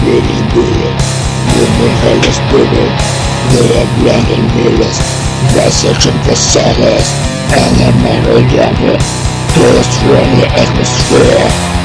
really needed. Human hell is burning. We are blending needles. Messaging for solace. Elemental level. Destroying the atmosphere.